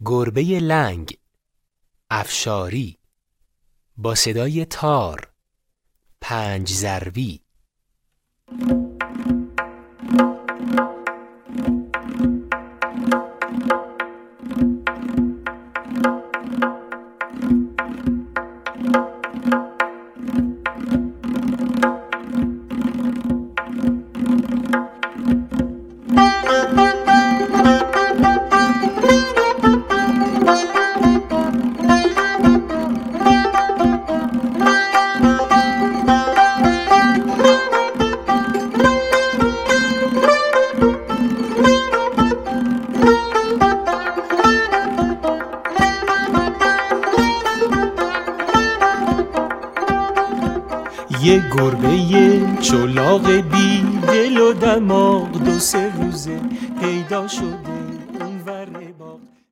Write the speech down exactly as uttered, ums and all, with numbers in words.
گربه لنگ، افشاری، با صدای تار، پنج ضربی. یه گربه چلاق بی دل و دماغ دو سه روزه پیدا شده.